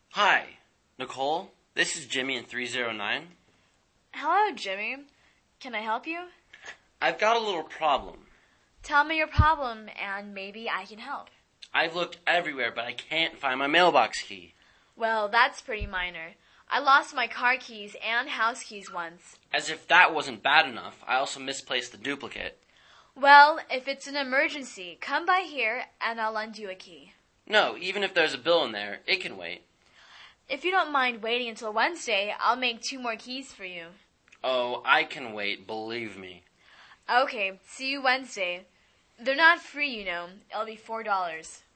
Hi, Nicole. This is Jimmy in 309. Hello, Jimmy. Can I help you? I've got a little problem. Tell me your problem, and maybe I can help. I've looked everywhere, but I can't find my mailbox key. Well, that's pretty minor. I lost my car keys and house keys once. As if that wasn't bad enough, I also misplaced the duplicate. Well, if it's an emergency, come by here and I'll lend you a key. No, even if there's a bill in there, it can wait. If you don't mind waiting until Wednesday, I'll make 2 more keys for you. Oh, I can wait, believe me. Okay, see you Wednesday. They're not free, you know. It'll be $4.